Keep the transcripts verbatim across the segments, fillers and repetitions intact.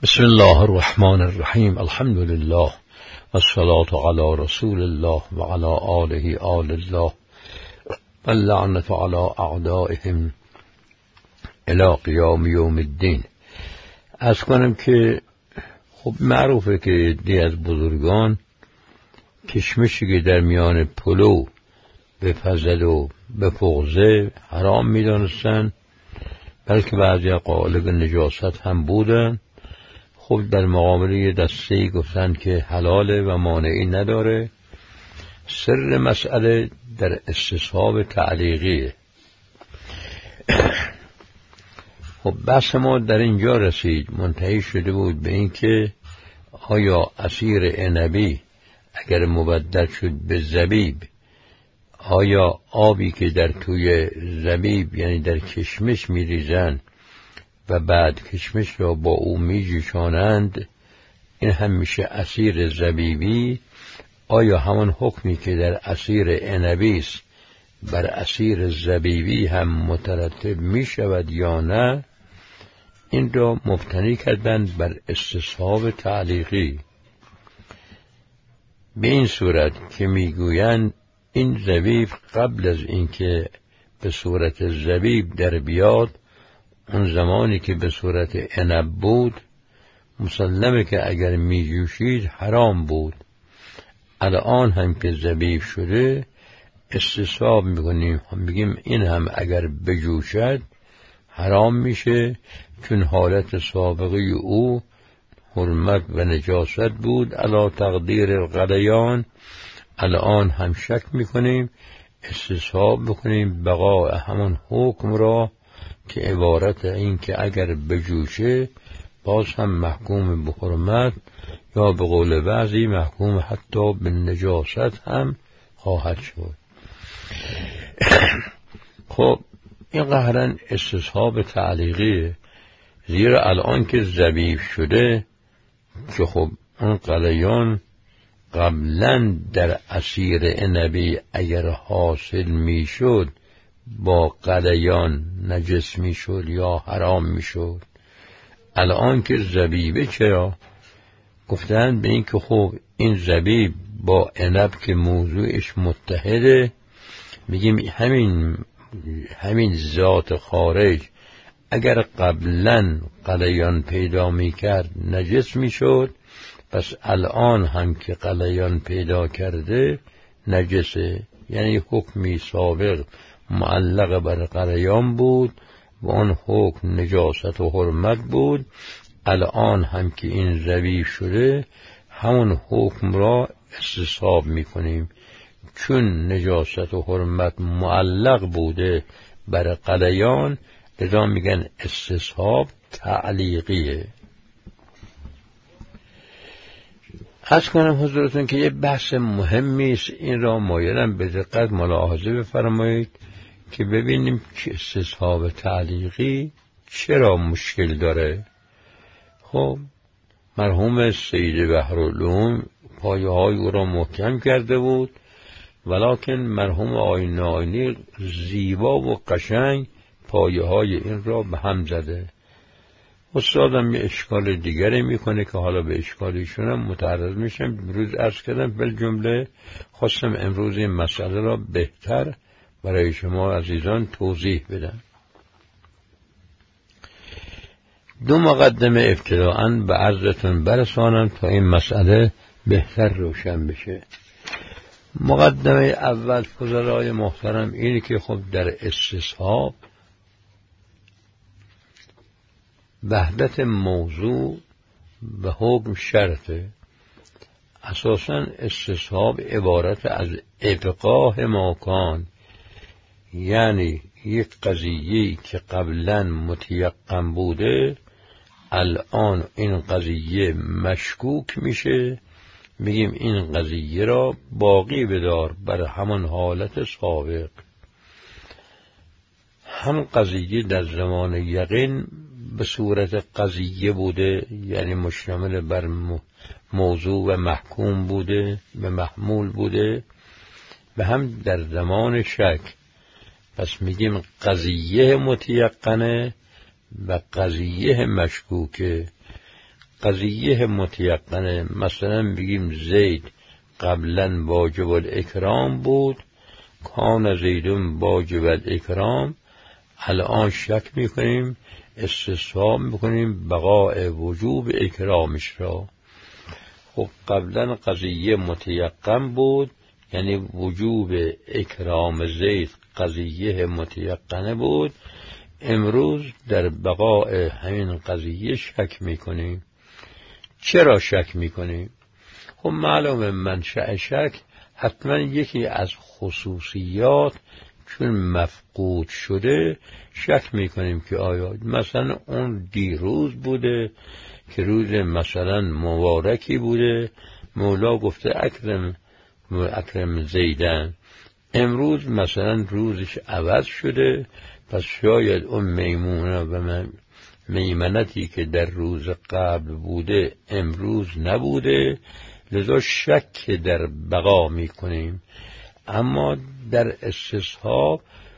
بسم الله الرحمن الرحیم. الحمد لله والصلاة علی رسول الله و علی آله آل الله واللعنة علی اعدائهم الی قیام یوم الدین. از کنم که خب معروفه که دی از بزرگان کشمشی که در میان پلو بپزد و بپغزه حرام میدانستن، بلکه بعضی قائل نجاست هم بودن. خب در مقابله دسته گفتن که حلاله و مانعی نداره. سر مسئله در استصحاب تعلیقیه. خب بحث ما در اینجا رسید، منتهی شده بود به این که آیا عصیر عنبی اگر مبدل شد به زبیب، آیا آبی که در توی زبیب یعنی در کشمش میریزن و بعد کشمش را با او میجوشانند، این هم میشه عصیر زبیبی؟ آیا همان حکمی که در عصیر عنبی است بر عصیر زبیبی هم مترتب میشود یا نه؟ این را مبتنی کردند بر استصحاب تعلیقی، به این صورت که میگویند این زبیب قبل از اینکه به صورت زبیب در بیاد، اون زمانی که به صورت عنب بود، مسلمه که اگر می جوشید حرام بود. الان هم که زبیب شده استصحاب میکنیم، میگیم این هم اگر بجوشد حرام میشه، چون حالت سابقه او حرمت و نجاست بود علی تقدیر الغلیان. الان هم شک میکنیم، استصحاب بکنیم بقاء همان حکم را که عبارت این که اگر بجوشه باز هم محکوم به حرمت یا به قول بعضی محکوم حتی به نجاست هم خواهد شد. خب این قهرن استصحاب تعلیقیه، زیرا الان که زبیب شده که خب اون قلیان قبلا در عصیر عنبی اگر حاصل میشد با قلیان نجس میشد یا حرام میشد. الان که زبیبه چرا؟ گفتند به این که خب این زبیب با عنب که موضوعش متحده، میگیم همین همین ذات خارج اگر قبلا قلیان پیدا میکرد نجس میشد، پس الان هم که قلیان پیدا کرده نجسه. یعنی حکمی سابق معلق بر قلیان بود و آن حکم نجاست و حرمت بود. الان هم که این زبیب شده همون حکم را استصحاب میکنیم، چون نجاست و حرمت معلق بوده بر قلیان، لذا میگن استصحاب تعلیقیه. عرض کنم حضورتون که یه بحث مهمی است، این را مایلم به دقت ملاحظه بفرمایید که ببینیم که استصحاب تعلیقی چرا مشکل داره. خب مرحوم سید بحرالعلوم پایه های او را محکم کرده بود، ولکن مرحوم آیین آینی زیبا و قشنگ پایه های این را به هم زده. استادم یه اشکال دیگری میکنه که حالا به اشکالیشونم متعرض میشم. امروز عرض کردم بالجمله خواستم امروز این مسئله را بهتر برای شما عزیزان توضیح بدم. دو مقدمه ابتداءً به عرضتون برسانم تا این مسئله بهتر روشن بشه. مقدمه اول فضلای محترم اینه که خب در استصحاب وحدت موضوع و حکم شرطه. اساساً استصحاب عبارت از ابقاء ماکان، یعنی یک قضیه‌ای که قبلاً متیقن بوده الان این قضیه مشکوک میشه، میگیم این قضیه را باقی بدار بر همان حالت سابق. هم قضیه در زمان یقین به صورت قضیه بوده، یعنی مشتمل بر موضوع و محکوم بوده و محمول بوده، و هم در زمان شک. پس میگیم قضیه متیقنه و قضیه مشکوکه. قضیه متیقنه، مثلا بگیم زید قبلا واجب الاکرام بود، کان زیدون واجب الاکرام، الان شک میکنیم، استصحاب میکنیم بقاء وجوب اکرامش را. خب قبلا قضیه متیقن بود، یعنی وجوب اکرام زید قضیه متیقنه بود، امروز در بقاء همین قضیه شک میکنیم. چرا شک میکنیم؟ خب معلومه منشأ شک حتما یکی از خصوصیات چون مفقود شده شک میکنیم که آیا مثلا اون دیروز بوده که روز مثلا مبارکی بوده، مولا گفته اکرم اکرم زیدن، امروز مثلا روزش عوض شده، پس شاید اون میمونه و میمنتی که در روز قبل بوده امروز نبوده، لذا شک در بقا میکنیم. اما در استصحاب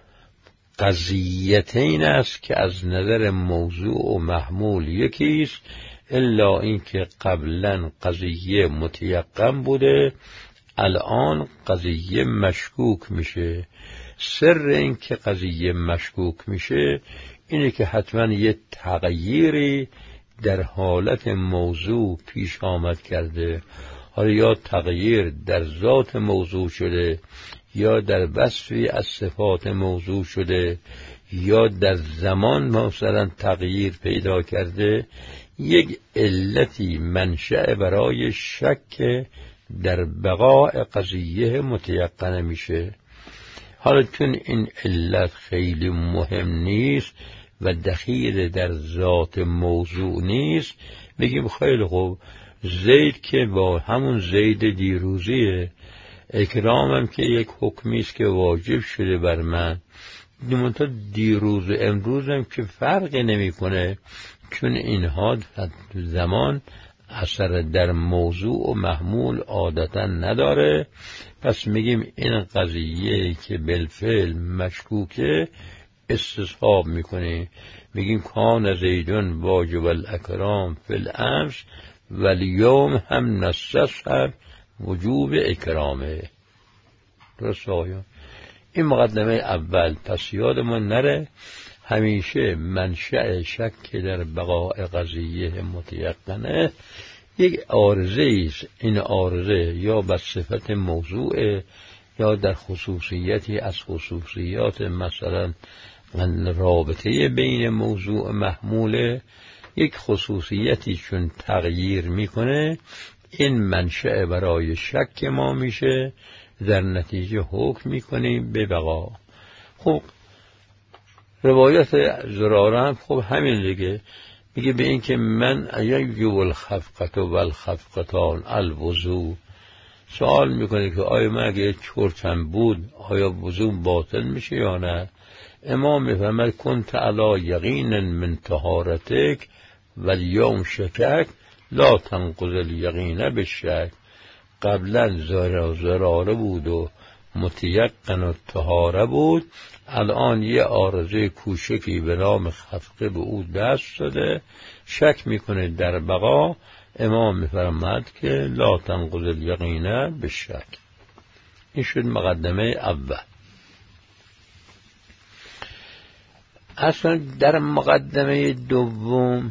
قضیتین است که از نظر موضوع و محمول یکیست، الا اینکه قبلا قضیه متیقن بوده، الان قضیه مشکوک میشه. سر این که قضیه مشکوک میشه اینه که حتما یه تغییری در حالت موضوع پیش آمد کرده، حالا یا تغییر در ذات موضوع شده، یا در وصفی از صفات موضوع شده، یا در زمان مثلا تغییر پیدا کرده، یک علتی منشأ برای شک در بقاء قضیه متیقنه میشه. حالا چون این علت خیلی مهم نیست و دخیل در ذات موضوع نیست، میگیم خیلی خوب، زید که با همون زید دیروزیه، اکرامم که یک حکمی است که واجب شده بر من، منتها دیروز و امروزم که فرقی نمیکنه، چون اینها زمان اثر در موضوع و محمول عادتا نداره. پس میگیم این قضیه که بالفعل مشکوکه استصحاب میکنه، میگیم کان زیدون واجب الاکرام فی الامس و الیوم هم نستصحب وجوب اکرامه. درست آقایان؟ این مقدمه اول. پس یادمون نره همیشه منشأ شک در بقاء قضیه متیقنه یک عارضه است. این عارضه یا بر صفت موضوع یا در خصوصیتی از خصوصیات مثلا رابطه بین موضوع محموله، یک خصوصیتی چون تغییر میکنه این منشأ برای شک ما میشه، در نتیجه حکم میکنیم به بقا. خب روایت زراره هم خب همین دیگه، میگه به این که من ایجو الخفقت و الخفقتان الوضو، سوال میکنه که آیا من اگه چرتم بود آیا وضو باطل میشه یا نه؟ امام میفهمد کنت علی یقین من طهارتک و الیوم شکک لا تنقض الیقین بالشک. قبلا زراره بود و متیقن و طهاره بود، الان یه عارضه کوچکی به نام خفقه به او دست داده، شک میکنه در بقا. امام میفرماد که لا تنقض الیقین بالشک. این شد مقدمه اول. اصلا در مقدمه دوم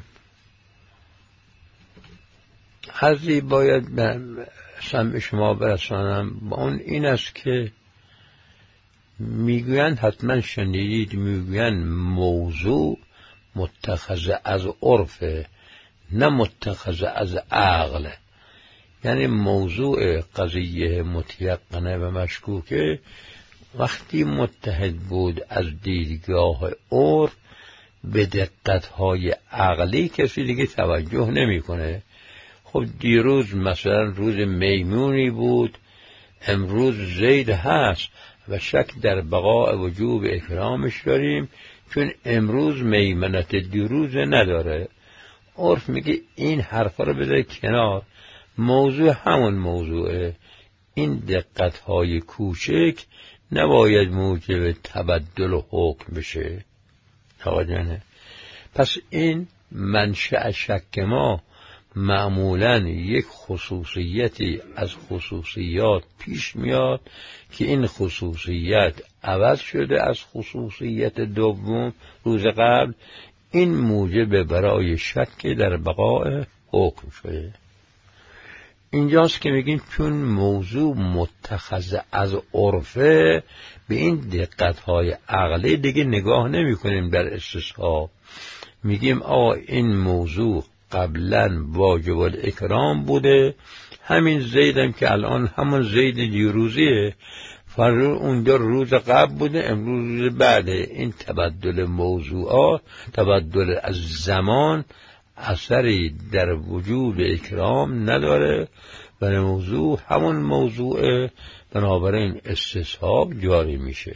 حضی باید به سمع شما برسانم، با اون این است که میگویند حتما شنیدید، میگویند موضوع متخذ از عرفه نه متخذ از عقل. یعنی موضوع قضیه متیقنه و مشکوکه وقتی متحد بود از دیدگاه عرف، به دقتهای عقلی کسی دیگه توجه نمیکنه. خب دیروز مثلا روز میمونی بود، امروز زید هست و شک در بقاء وجوب اکرامش داریم چون امروز میمنت دیروز نداره. عرف میگه این حرفا رو بذار کنار، موضوع همون موضوعه. این دقتهای کوچک نباید موجب تبدل و حکم بشه. توجه نه. پس این منشأ شک ما معمولاً یک خصوصیتی از خصوصیات پیش میاد که این خصوصیت عوض شده از خصوصیت دوم روز قبل، این موجب برای شک در بقای حکم شده. اینجاست که میگیم چون موضوع متخذ از عرفه، به این دقت‌های عقلی دیگه نگاه نمی کنیم در استصحاب. میگیم آقا این موضوع قبلا واجب الاکرام بوده، همین زیدم که الان همون زید دیروزیه، فرض اونجا روز قبل بوده، امروز روز بعده. این تبدل موضوعات، تبدل از زمان اثری در وجود اکرام نداره و موضوع همون موضوع، بنابراین استصحاب جاری میشه.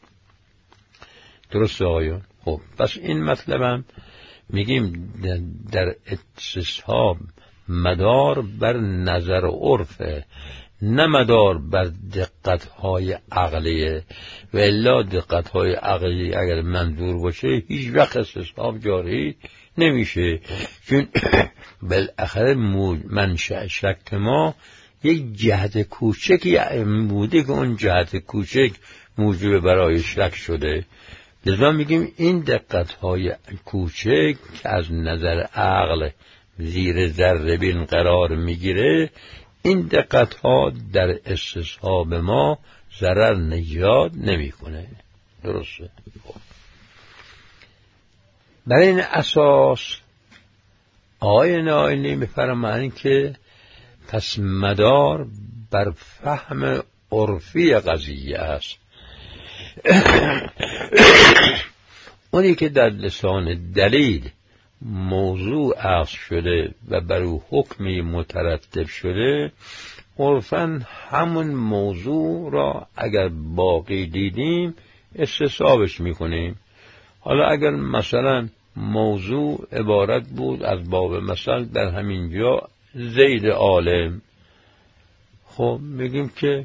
درست آقایون؟ خب پس این مطلبم میگیم در استصحاب مدار بر نظر عرفه، نه مدار بر دقت‌های عقلیه، و الا دقت‌های عقلی اگر منظور باشه هیچ وقت استصحاب جاری نمیشه، چون بالاخره منشأ شک ما یک جهت کوچکی بوده که اون جهت کوچک موجب برای شک شده. لذا میگیم این دقت‌های کوچک که از نظر عقل زیر ذره بین قرار میگیره، این دقت‌ها در استصحاب ما ضرر نجات نمیکنه. درسته؟ برای این اساس آقای نائینی می‌فرمایند که پس مدار بر فهم عرفی قضیه است. اونی که در لسان دلیل موضوع عرض شده و بر او حکمی مترتب شده، عرفاً همون موضوع را اگر باقی دیدیم استصحابش میکنیم. حالا اگر مثلا موضوع عبارت بود از باب مثل در همین جا زید عالم، خب میگیم که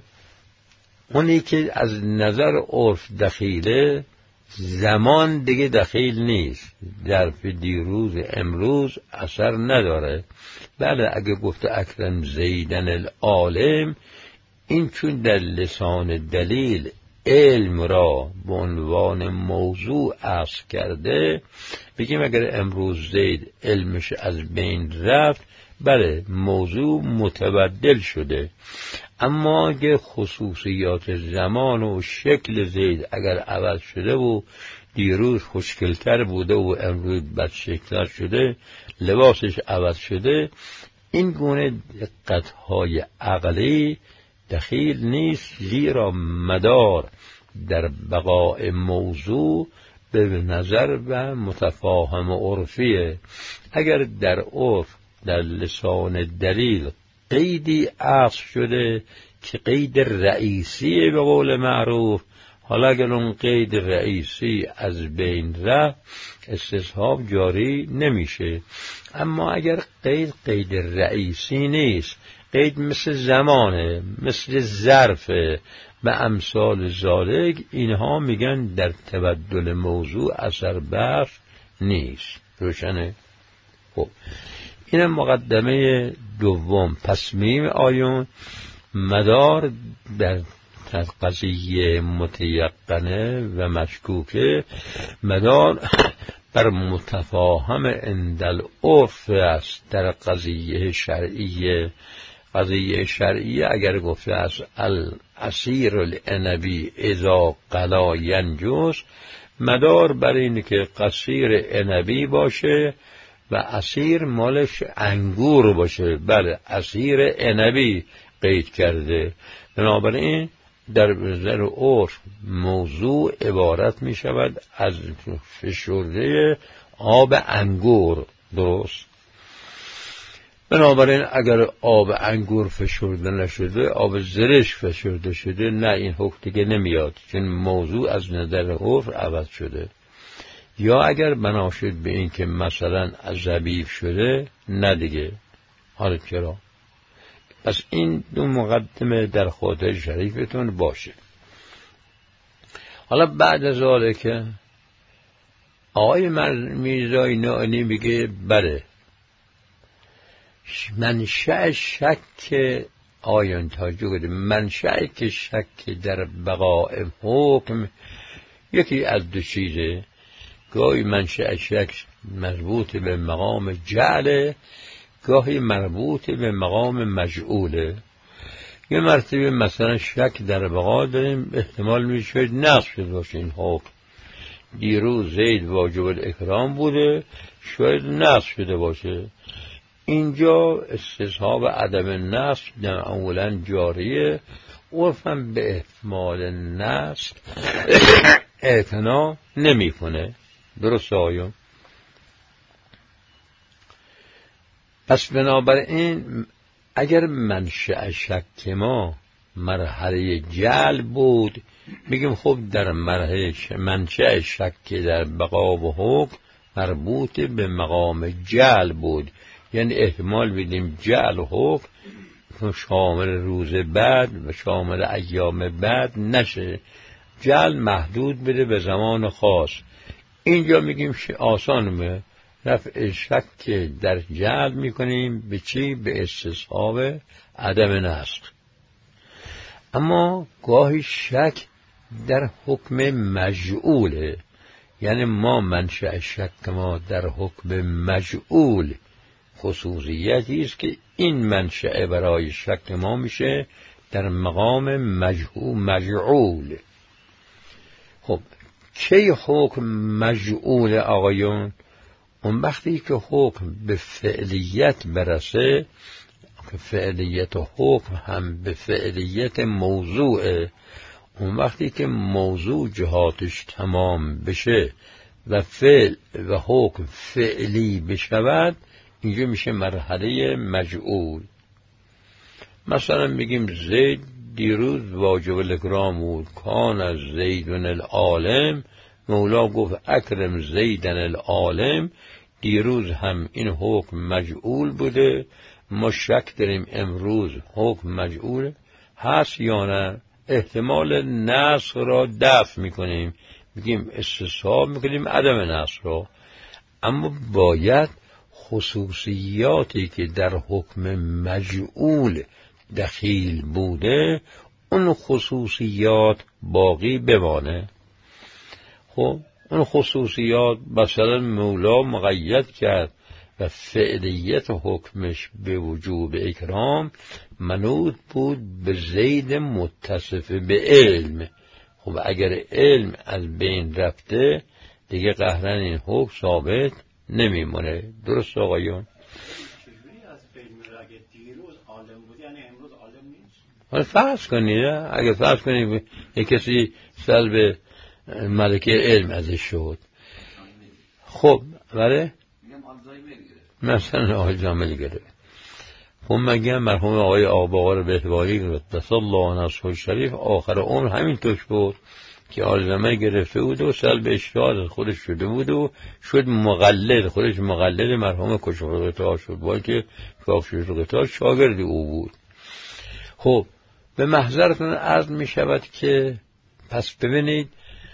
اونی که از نظر عرف دخیله، زمان دیگه دخیل نیست، ظرف دیروز امروز اثر نداره. بله اگه گفته اکرم زیدن العالم، این چون در لسان دلیل علم را به عنوان موضوع عرض کرده، بگیم اگر امروز زید علمش از بین رفت، بله موضوع متبدل شده. اما اگه خصوصیات زمان و شکل زید اگر عوض شده و دیروز خوشگلتر بوده و امروز بدشکلتر شده، لباسش عوض شده، این گونه دقت‌های عقلی دخیل نیست، زیرا مدار در بقاء موضوع به نظر و متفاهم عرفیه. اگر در عرف در لسان دلیل قیدی عرض شده که قید رئیسی به قول معروف، حالا اگر اون قید رئیسی از بین رفت استصحاب جاری نمیشه. اما اگر قید قید رئیسی نیست، قید مثل زمانه، مثل ظرفه و امثال ذالک، اینها میگن در تبدل موضوع اثر بخش نیست. روشنه؟ خب این مقدمه دوم. پس میم آیون مدار در قضیه متیقنه و مشکوکه، مدار بر متفاهم اندل عرف است. در قضیه شرعیه، قضیه شرعیه اگر گفته است العصیر العنبی اذا قلا ینجس، مدار بر این که قصیر عنبی باشه و عصیر مالش انگور باشه. بله عصیر عنبی قید کرده، بنابراین در نظر عرف موضوع عبارت می شود از فشرده آب انگور. درست؟ بنابراین اگر آب انگور فشرده نشده، آب زرش فشرده شده، نه این حکم دیگه نمیاد، چون موضوع از نظر عرف عوض شده. یا اگر بنا شد به این که مثلا زبیب شده، نه دیگه. حالا چرا؟ پس این دو مقدمه در خاطر شریفتون باشه. حالا بعد از آله که آقای میرزای نائینی میگه بله منشأ شک آیان توجه کنید، منشأ که شک در بقاء حکم یکی از دو چیزه. گاهی منشأ شک مربوط به مقام جعل، گاهی مربوط به مقام مجعوله. یه مرتبه مثلا شک در بقا داریم، احتمال میشه شاید نقص شده باشه این حکم. دیروز زید واجب الاکرام بوده، شاید نقص شده باشه. اینجا استصحاب عدم نقص معمولا جاریه، عرفاً به احتمال نقص اعتنا نمی کنه. درست آیا؟ پس بنابراین اگر منشأ شک ما مرحله جعل بود، میگیم خب در مرحله منشأ شک در بقا و حکم مربوط به مقام جعل بود، یعنی احتمال بدیم جعل و حکم شامل روز بعد و شامل ایام بعد نشه، جعل محدود بده به زمان خاص. اینجا میگیم آسانه رفع شک در جعل میکنیم به چی؟ به استصحاب عدم نسخ. اما گاهی شک در حکم مجعوله، یعنی ما منشأ شک ما در حکم مجعول خصوصیتی است که این منشأ برای شک ما میشه در مقام مجعول مجعول. خب کی حکم مجعول آقایون؟ اون وقتی که حکم به فعلیت برسه، که فعلیت و حکم هم به فعلیت موضوعه، اون وقتی که موضوع جهاتش تمام بشه و فعل و حکم فعلی بشود، اینجا میشه مرحله مجعول. مثلا میگیم زید دیروز واجب الاکرام بود، کان از زیدن العالم، مولا گفت اکرم زیدن العالم. دیروز هم این حکم مجعول بوده، ما شک داریم امروز حکم مجعول هست یا نه. احتمال نسخ را دفع میکنیم، میگیم استصحاب میکنیم عدم نسخ را. اما باید خصوصیاتی که در حکم مجعول دخیل بوده اون خصوصیات باقی بمانه. خب اون خصوصیات مثلا مولا مقید کرد و فعلیت حکمش به وجوب اکرام منوط بود به زید متصف به علم. خب اگر علم از بین رفته دیگه قهرن این حکم ثابت نمیمونه. درست آقایون؟ چجوری از علم اگه دیروز عالم بود یعنی امروز عالم نیست؟ حالا فرض کنید، اگه فرض کنید یک کسی سلب ملکه علم ازش شد، خب بله مثلا آلزایمر گرفت، خب مگه مرحوم آقای آقاقار بهواری قدس الله نفسه الشریف آخر عمر همین توش بود که آلزایمر گرفته بود و سلب اشتهاد خودش شده بود و شد مقلد، خودش مقلد مرحوم کشف الغطاء شد، باید که کشف الغطاء شاگرد او بود. خب به محضرتون عرض می شود که پس ببینید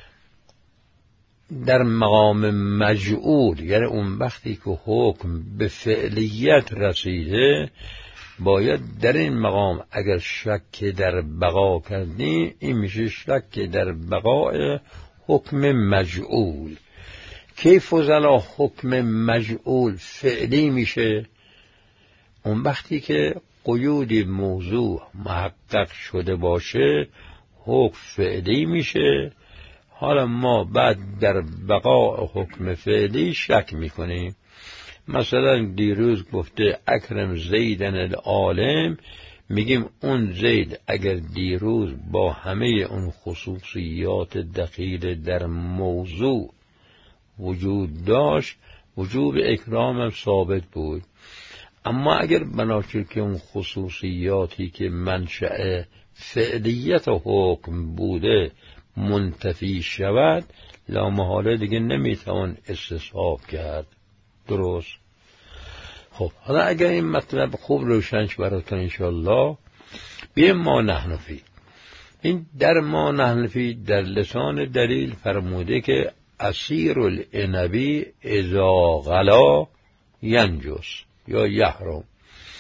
در مقام مجعول، یعنی اون وقتی که حکم به فعلیت رسیده، باید در این مقام اگر شک در بقا کردی این میشه شک در بقای حکم مجعول. کیف فضلا حکم مجعول فعلی میشه؟ اون وقتی که قیود موضوع محقق شده باشه حکم فعلی میشه. حالا ما بعد در بقاء حکم فعلی شک میکنیم. مثلا دیروز گفته اکرم زیدن العالم، میگیم اون زید اگر دیروز با همه اون خصوصیات دخیل در موضوع وجود داشت وجوب اکرام هم ثابت بود. اما اگر بناچه که اون خصوصیاتی که منشأ فعلیت حکم بوده منتفی شود، لا محاله دیگه نمیتوان استصحاب کرد. درست؟ خب حالا اگر این مطلب خوب روشنش براتون انشاءالله، بیم ما نحنفی. این در ما نحنفی در لسان دلیل فرموده که عصیر العنبی اذا غلا ینجس یا یحرم.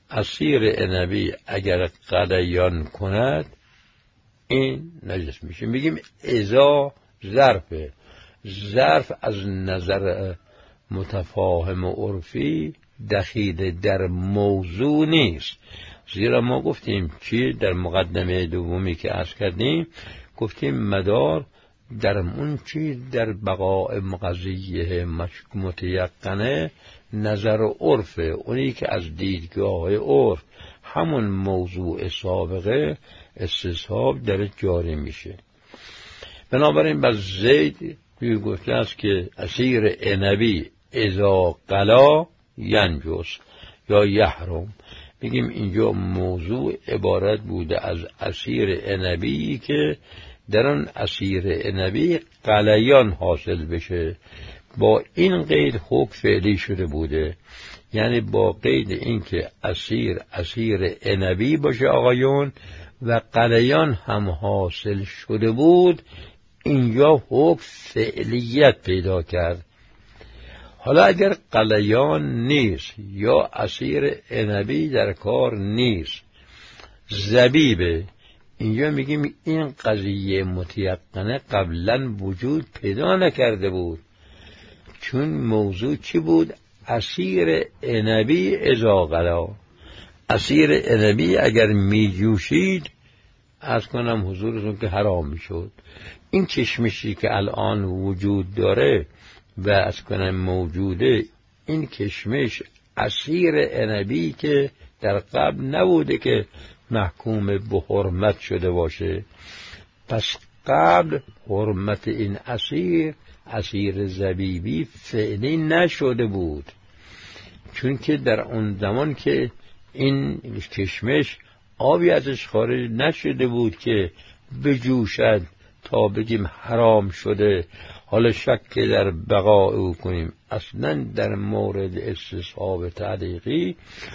اسیر عنبی اگر غلیان کند این نجس میشه. میگیم ازا ظرفه. ظرف از نظر متفاهم و عرفی دخیل در موضوع نیست، زیرا ما گفتیم چی در مقدمه دومی که عرض کردیم، گفتیم مدار در اون چیز در بقاء مقضیه متیقنه نظر و عرفه، اونی که از دیدگاه عرف همون موضوع سابقه استصحاب در جاری میشه. بنابراین بر زید توی گفته است که اسیر عنبی اذا قلا ینجس یا یحرم. میگیم اینجا موضوع عبارت بوده از اسیر عنبی که در آن اسیر عنبی قلیان حاصل بشه. با این قید حکم فعلی شده بوده، یعنی با قید این که اسیر اسیر عنبی باشه آقایون و قلیان هم حاصل شده بود، اینجا حکم فعلیت پیدا کرد. حالا اگر قلیان نیست یا اسیر عنبی در کار نیست، زبیبه، اینجا میگیم این قضیه متیقنه قبلا وجود پیدا نکرده بود، چون موضوع چی بود؟ اسیر عنبی اذا غلا. اسیر عنبی اگر میجوشید از کنم حضورتون که حرام میشد. این کشمشی که الان وجود داره و از کنم موجوده، این کشمش اسیر عنبی که در قبل نبوده که محکوم به حرمت شده باشه، پس قبل حرمت این اسیر اسیر زبیبی فعلی نشده بود، چون که در اون زمان که این کشمش آبی ازش خارج نشده بود که بجوشد تا بگیم حرام شده. حالا شک در بقاء او کنیم. اصلا در مورد استصحاب تعلیقی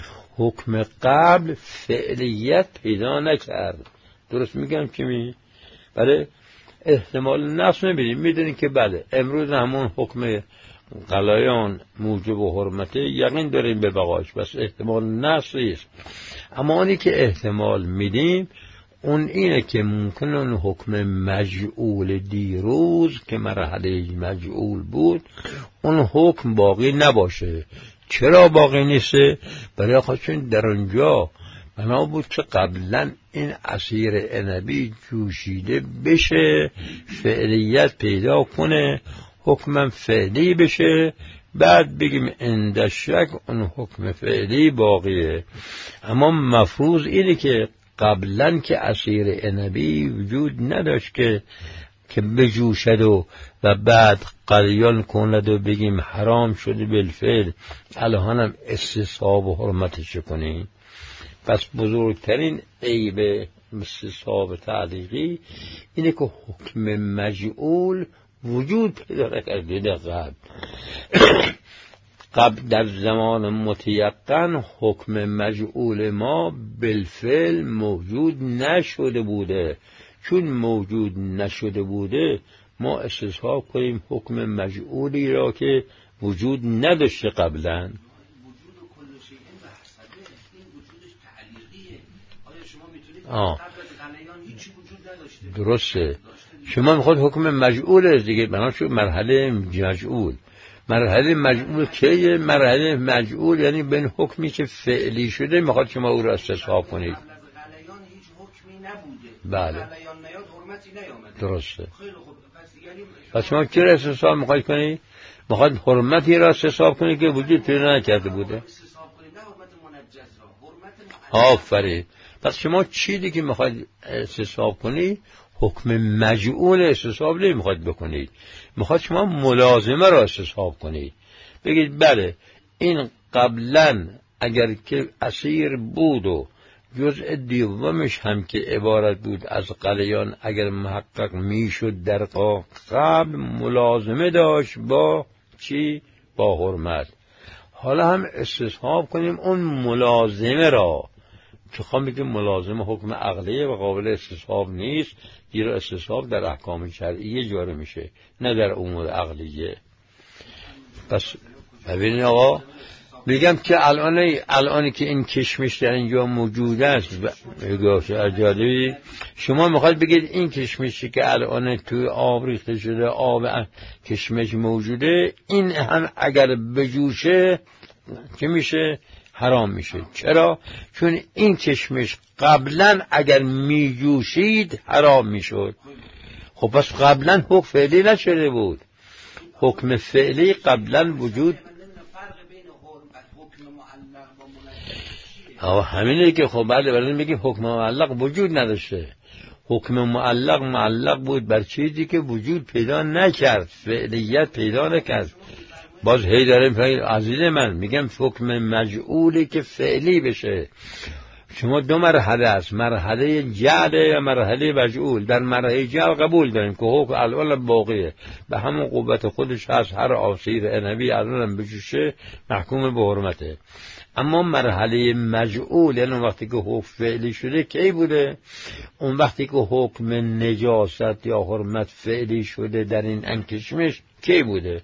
حکم قبل فعلیت پیدا نکرد. درست میگم که می بله احتمال نفس میبینیم، میدونیم که بله امروز همون حکم قلیان موجب و حرمته یقین داریم به بقاش، بس احتمال نفس نیست. اما آنی که احتمال میدیم اون اینه که ممکنه اون حکم مجعول دیروز که مرحله مجعول بود اون حکم باقی نباشه. چرا باقی نیسته؟ برای خودشون در اونجا بنا بود که قبلا این اسیر عنبی جوشیده بشه، فعلیت پیدا کنه، حکم فعلی بشه، بعد بگیم عند شک اون حکم فعلی باقیه. اما مفروض اینه که قبلا که اسیر عنبی وجود نداشت که که بجوشد و و بعد قلیان کند و بگیم حرام شده بالفعل، الانم استصحاب و حرمتش کنیم. پس بزرگترین عیب استصحاب تعلیقی اینه که حکم مجعول وجود پیدا نکرده در قبل. قبل در زمان متیقن حکم مجعول ما بالفعل موجود نشده بوده. چون موجود نشده بوده ما استصحاب کنیم حکم مجعولی را که وجود نداشته قبلا. وجود کل شیء به حسبه، این وجودش تعلیقیه. آیا شما میتونید قبل از قلیان هیچی وجود نداشته؟ درسته. شما میخواد حکم مجعول دیگه، بنابراین مرحله مجعول. مرحله مجعول که مرحله مجعول یعنی بین حکمی که فعلی شده میخواد شما او را استصحاب کنید. قبل از قلیان هیچ حکمی نبوده. بله. قلیان نیاد حرمتی نیامده. درسته. خیلی خوب. پس یعنی پس شما چه را استصحاب میخواید کنید؟ میخواد حرمتی را استصحاب کنید که وجود پیدا نکرده بوده. استصحاب کنید نه حرمت منجز را، حرمت معین. آفرین. پس شما چی دیگه میخواید استصحاب کنید؟ حکم مجعول استصحاب نمیخواید بکنید، میخواد شما ملازمه را استصحاب کنید. بگید بله این قبلا اگر که اسیر بود و جزء دیومش هم که عبارت بود از قلیان اگر محقق میشد در قبل ملازمه داشت با چی؟ با حرمت. حالا هم استصحاب کنیم اون ملازمه را که خواهم بگیم ملازمه حکم عقلیه و قابل استصحاب نیست، زیرا استصحاب در احکام شرعیه جاری میشه نه در امور عقلیه. پس ببینید آقا میگم که الان الان که این کشمش در اینجا موجود است بگوش اجالی شما میخواد بگید این کشمشی که الان توی آب ریخته شده آب کشمش موجوده این هم اگر بجوشه چه میشه؟ حرام میشه. چرا؟ چون این کشمش قبلا اگر میجوشید حرام میشد. خب پس قبلا حکم فعلی نشده بود. حکم فعلی قبلا وجود آه همینه که خب بعد برای میگیم حکم معلق وجود نداشته. حکم معلق معلق بود بر چیزی که وجود پیدا نکرد، فعلیت پیدا نکرد. باز هی داریم عزیز من میگم حکم مجعولی که فعلی بشه. شما دو مرحله است، مرحله جعل و مرحله مجعول. در مرحله جعل قبول داریم که حکم الان باقیه به همون قوت خودش هست، هر عصیر عنبی الان بجوشه محکوم به حرمته. اما مرحله مجعول یعنی وقتی که حکم فعلی شده کی بوده؟ اون وقتی که حکم نجاست یا حرمت فعلی شده در این انکشمش کی بوده؟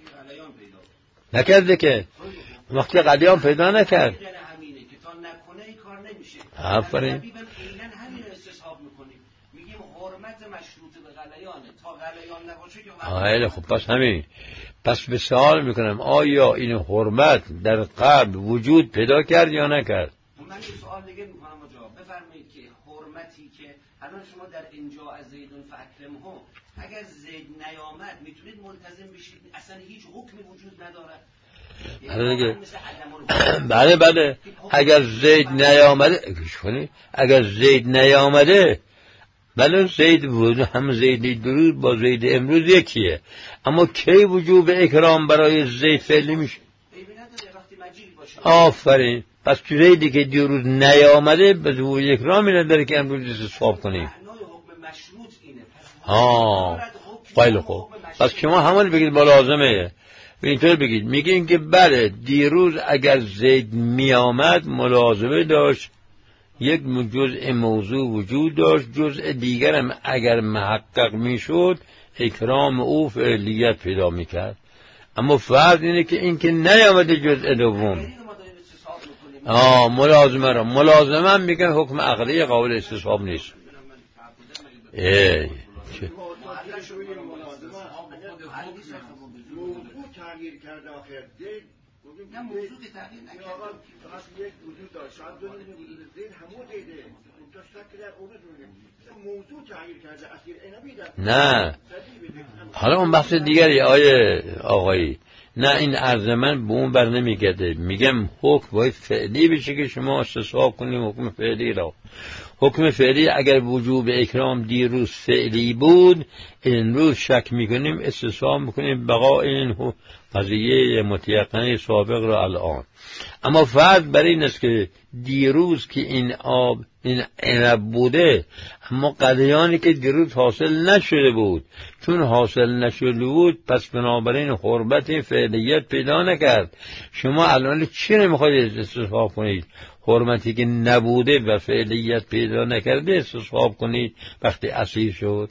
نکرده که وقتی قلیان پیدا نکرد. آفرین. همین استصحاب میکنیم میگیم حرمت مشروط به غلیانه تا غلیان نباشه که آیله. خب پس همین پس به سوال میکنم آیا این حرمت در قبل وجود پیدا کرد یا نکرد؟ من یه سوال دیگه میکنم آجا بفرمایید که حرمتی که الان شما در اینجا از زیدون فاکرمه اگر زید نیامد میتونید ملتزم بشید اصلا هیچ حکمی وجود نداره؟ بله بله اگر زید نیامده اگر زید نیامده بله زید بود هم زید درود با زید امروز یکیه. اما کی وجوب اکرام برای زید فعلی میشه؟ آفرین. پس زیدی که دیروز نیامده به وجوب اکرامی نداره که امروز استصحاب کنیم. ها خیلی خوب. پس شما همون بگید ملازمه اینطور بگید میگین که بله دیروز اگر زید می آمد ملازمه داشت، یک جزء موضوع وجود داشت، جزء دیگرم اگر محقق میشد اکرام او فعلیت پیدا میکرد. اما فرض اینه که این که نیامده جزء دوم آه ملازمه را ملازمه هم میگن حکم عقلی قابل استصحاب نیست. ای تغییر کرده آخر دید نه موضوع تغییر نکرده فقط یک وجود داشت شاید دو نیمه وجود دید همون دیده اونجا شک در اون دونه موضوع تغییر کرده اصیر عنبی در نه حالا اون بحث دیگری آیه آقایی نه این عرض من به اون بر نمیگرده. میگم حکم باید فعلی بشه که شما استصحاب کنیم حکم فعلی را. حکم فعلی اگر وجوب اکرام دیروز فعلی بود امروز شک میکنیم استصحاب میکنیم بقا این قضیه متیقنه سابق را الان. اما فرض بر این است که دیروز که این آب این عنب بوده اما قلیانی که دیروز حاصل نشده بود چون حاصل نشده بود پس بنابراین حرمت فعلیت پیدا نکرد. شما الان چی نمیخواید استصحاب کنید؟ حرمتی که نبوده و فعلیت پیدا نکرده استصحاب کنید وقتی اسیر شد.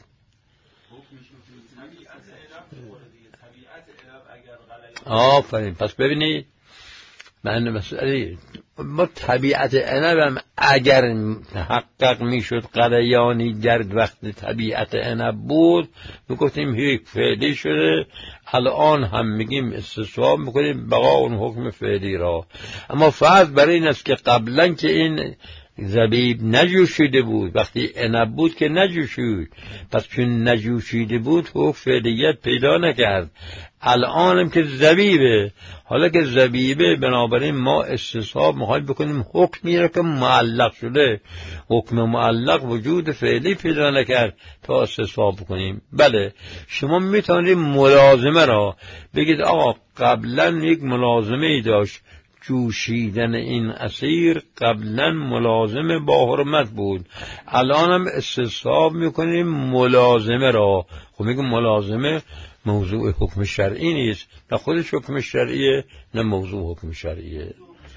آفرین. پس ببینید من مسئله ما طبیعت عنب اگر محقق میشد قلیانی در وقت طبیعت عنب بود میگفتیم هیچ فعلی شده. الان هم میگیم استصحاب میکنیم بقا اون حکم فعلی را. اما فرض برای این است که قبلا که این زبیب نجوشیده بود وقتی عنب بود که نجوشید پس چون نجوشیده بود حکم فعلیت پیدا نکرد. الانم که زبیبه حالا که زبیبه بنابراین ما استصحاب میخوایم بکنیم حکمی را که معلق شده. حکم معلق وجود فعلی پیدا نکرد تا استصحاب بکنیم. بله شما میتونید ملازمه را بگید آقا قبلا یک ملازمه ای داشت جوشیدن این اسیر قبلا ملازمه با حرمت بود الانم استصحاب میکنیم ملازمه را. خب میگم ملازمه موضوع حکم شرعی نیست نه خودش حکم شرعیه نه موضوع حکم شرعیه.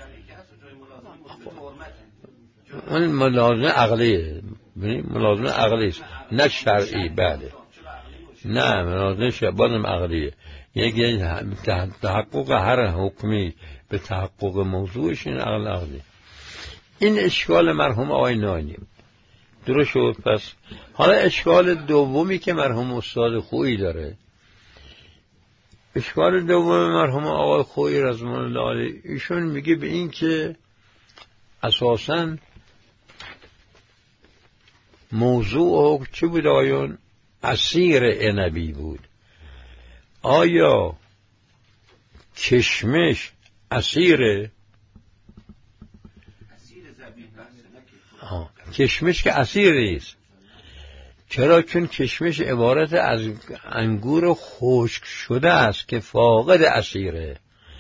اون ملازمه عقلیه ملازمه عقلی است نه شرعی. بله نه ملازمه شرعی بازم عقلیه. یک تحقق هر حکمی به تحقق موضوعش این عقل عقلی. این اشکال مرحوم آقای ناینی درست شد. پس حالا اشکال دومی که مرحوم استاد خویی داره، اشکال دوم مرحوم آقای خویی رضوان الله علیه، ایشون میگه به این که اساساً موضوع حکم چی بود آیون؟ عصیر عنبی بود. آیا کشمش عصیره؟ کشمش که عصیر نیست. چرا؟ چون کشمش عبارت از انگور خشک شده است که فاقد عصیره.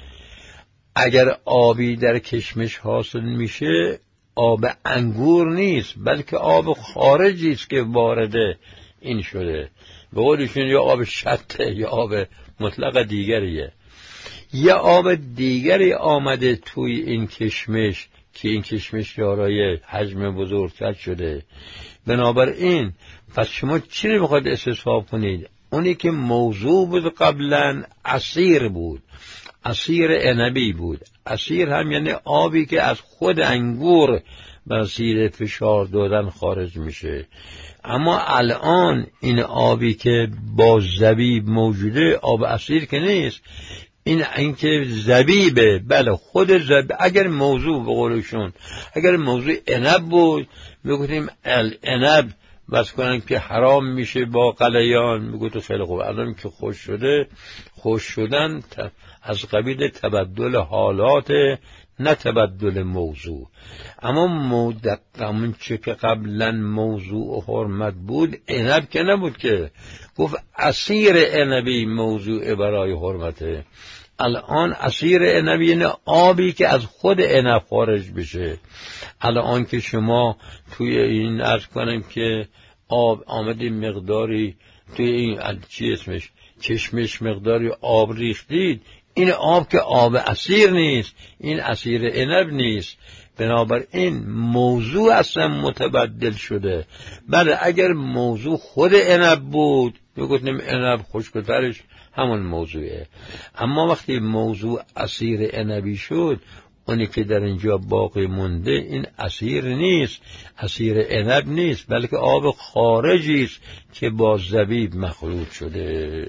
اگر آبی در کشمش حاصل میشه آب انگور نیست، بلکه آب خارجی است که وارد این شده. به قولشون یا آب شطه یا آب مطلق دیگریه. یا آب دیگری آمده توی این کشمش که این کشمش دارای حجم بزرگتر شده. بنابراین پس شما چی رو میخواید استصحاب کنید؟ اونی که موضوع بود قبلا عصیر بود، عصیر عنبی بود. عصیر هم یعنی آبی که از خود انگور بر زیر فشار دادن خارج میشه. اما الان این آبی که با زبیب موجوده آب عصیر که نیست، این اینکه زبیبه. بله خود زبیب. اگر موضوع به قولشون اگر موضوع عنب بود میگفتیم العنب بس کنن که حرام میشه با قلیان، میگوتو خیلی خوب. الان که خوش شده، خوش شدن از قبیل تبدل حالات نه تبدل موضوع. اما مدقمون چه که قبلا موضوع حرمت بود عنب که نبود که گفت عصیر عنبی موضوع برای حرمته. الان عصیر عنبی یعنی آبی که از خود عنب خارج بشه. الان که شما توی این عرض کنم که آب آمدی مقداری توی این چی اسمش چشمش مقداری آب ریختید، این آب که آب عصیر نیست، این عصیر عنب نیست. بنابراین موضوع اصلا متبدل شده. بله اگر موضوع خود عنب بود میگفتیم عنب خشک‌ترش همون موضوعه. اما وقتی موضوع عصیر عنبی شد، اونی که در اینجا باقی مونده این عصیر نیست، عصیر عنب نیست، بلکه آب خارجی است که با زبیب مخلوط شده.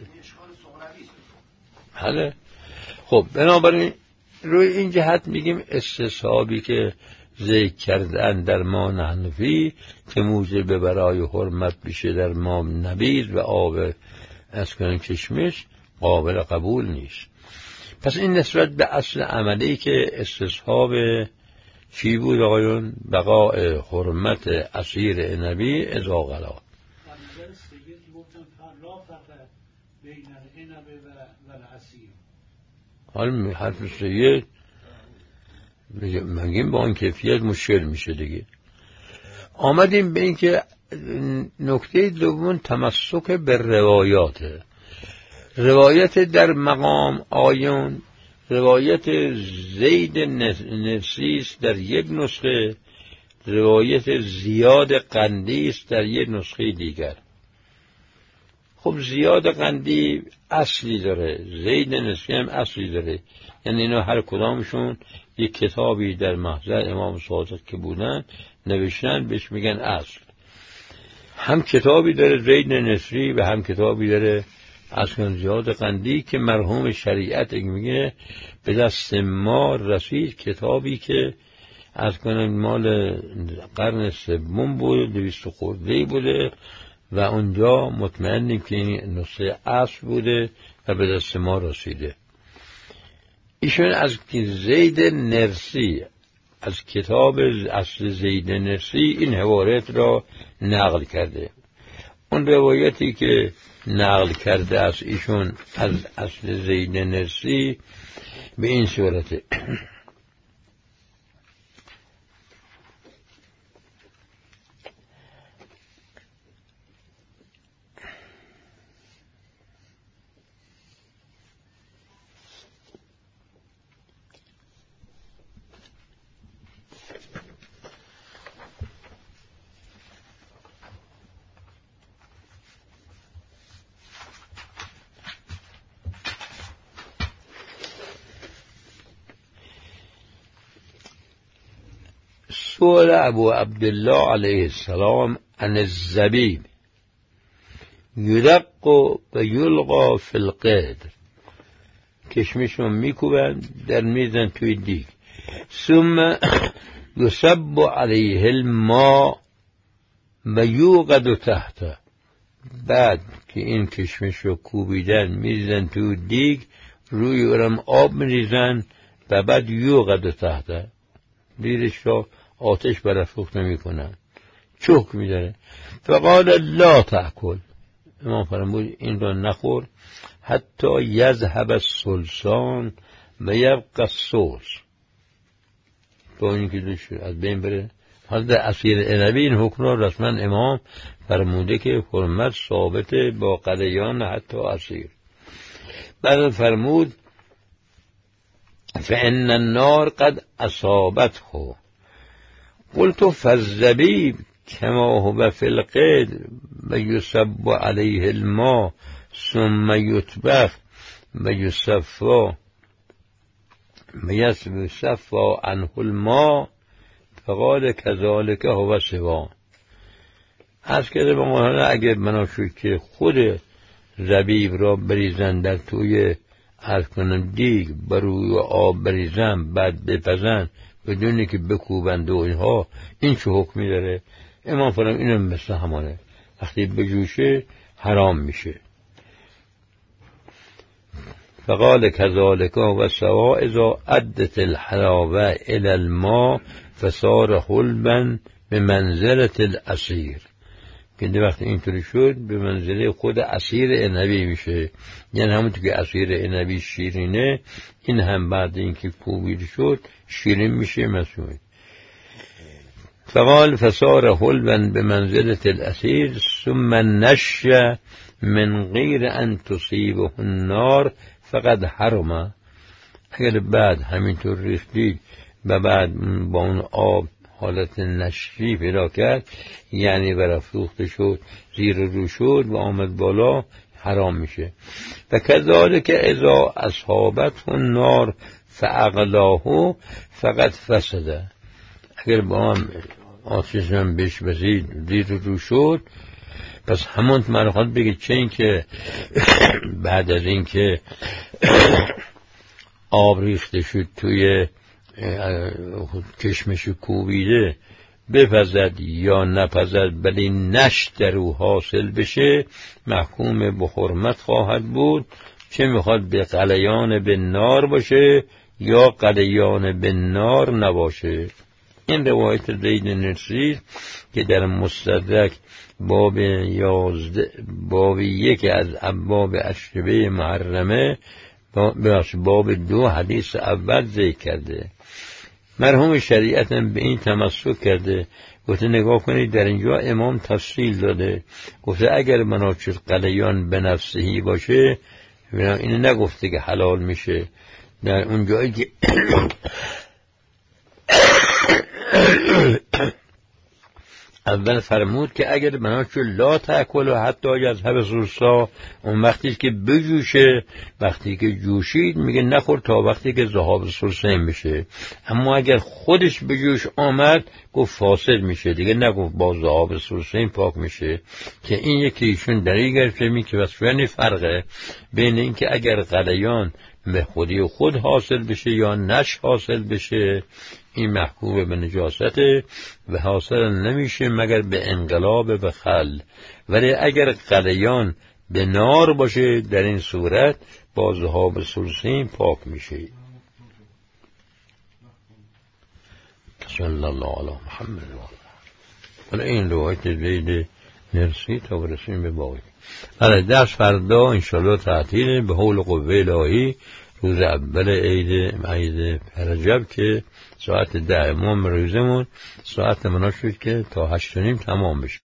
بله. خب بنابراین روی این جهت میگیم استصحابی که ذکر کردن در ما حنفی که موجب برای حرمت بشه در ما نبیذ و آب از کنن کشمش قابل قبول نیست. پس این نسبت به اصل عملی که استصحاب چی بود آقایون؟ بقاء حرمت عصیر عنبی اذا غلا. حالا حرف سید مگیم با اون کیفیت مشکل میشه دیگه. آمدیم به این که نکته دوم تمسک به روایاته. روایت در مقام آیون، روایت زید نفسیست در یک نسخه، روایت زیاد قندی است در یک نسخه دیگر. خب زیاد قندی اصلی داره، زید نفسی هم اصلی داره، یعنی اینا هر کدامشون یک کتابی در محضر امام صادق که بودن نوشتن بهش میگن اصل. هم کتابی داره زید نفسی و هم کتابی داره اصلا زیاد قندی که مرحوم شریعت میگه به دست ما رسید، کتابی که از کنن مال قرن سوم بود، دویست خورده‌ای بوده و اونجا مطمئنیم که این نسخه اصل بوده و به دست ما رسیده. ایشون از زید نرسی، از کتاب اصل زید نرسی این حوارت را نقل کرده. اون روایتی که نقل کرده از ایشون از اصل زید نرسی به این صورته: سئل ابو عبدالله علیه السلام عن الزبیب یدق و یلقا فی القدر، کشمش رو میکوبن در میزن توی دیگ، ثم یصب علیه الماء و یوقد تحته، بعد که این کشمش رو کوبیدن میزن توی دیگ، روی اونم آب میریزن و بعد یوقد تحته، دیرش رو آتش برافروخته میکنن، چوک میداره. فقال لا تأکل، امام فرمود این رو نخور حتی یذهب السلسان و یبقى الصوص، تا این که دوش از بین بره. حالا در عصیر عنبی این حکم را رسما امام فرموده که حرمت ثابته با قلیان حتی عصیر. بعد فرمود فإن النار قد أصابته، قلت فالزبيب كما هو في القدر ويصب عليه الماء ثم يطبخ ويصفى ويصفى عنه الماء، فقال كذلك هو سوا. از که به مولانا اگه بنا شد که خود زبیب را بریزن در توی عرض کنم دیگ، بروی آب بریزن بعد بپزن بدونی که بکوبند و اینها، این چه حکمی داره؟ امام فرمان اینم مثل همانه، وقتی بجوشه حرام میشه. فقال كذلك و سوا اذا عدت الحلاوه الى الماء فصار حلبا به منزله العصیر، که وقتی اینطوری شد به منزله خود عصیر عنبی میشه، یعنی همونطور که عصیر عنبی شیرینه، این هم بعد اینکه کوبیده شد شیرین میشه مسموم. فقال فصار حلبا به منزله العصیر ثم نش من غیر ان تصیبه النار فقد حرم. اگر بعد همینطور ریختید و بعد با اون آب حالت نشری پیدا کرد، یعنی برافروخته شد، زیر رو شد و آمد بالا، حرام میشه. و کذالک اذا اصحابته النار فاغلاه فقد فسد، اگر با هم آتش هم بهش بزید زیر رو شد، پس همون مرخواد بگه چه این که بعد از این که آب ریخته شد توی کشمش کوبیده بپزد یا نپزد، ولی نش در او حاصل بشه محکوم به حرمت خواهد بود، چه میخواد به قلیان به نار باشه یا قلیان به نار نباشه. این روایت زید نرسی که در مستدرک باب یازده باب یک از ابواب اشربه محرمه باب دو حدیث اول ذکر کرده. مرحوم شریعت به این تمسک کرده، گفته نگاه کنید در اینجا امام تفصیل داده، گفته اگر مناچر قلیان به نفسهی باشه، اینو نگفته که حلال میشه، در اون جایی که اول فرمود که اگر مناچر لا تأکل و حتی یذهب السلسان، اون وقتی که بجوشه، وقتی که جوشید میگه نخور تا وقتی که ذهاب السلسان بشه. اما اگر خودش بجوش آمد گفت فاسد میشه، دیگه نگفت با ذهاب السلسان پاک میشه. که این یکی ایشون دلیل گرفته می که واسه فرقه بین این که اگر قلیان به خودی خود حاصل بشه یا نش حاصل بشه، این محکوم به نجاسته و حاصل نمیشه مگر به انقلاب به خل. ولی اگر قلیان به نار باشه در این صورت با ذهاب السلسان پاک میشه. صلی الله علی محمد و آله. این روایت زید نرسی تا برسیم به باقی. حالا درس فردا انشالله تعطیل به حول قوه الهی روز اول عید عید رجب که ساعت ده امام روزمون ساعت منا شد که تا هشت و نیم تمام بشه.